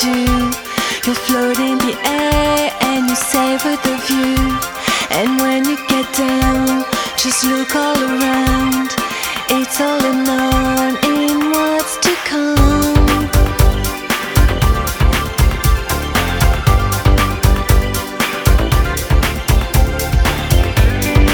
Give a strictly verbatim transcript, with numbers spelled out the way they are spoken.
do. You float in the air and you savor the view. And when you get down, just look all around. It's all in all.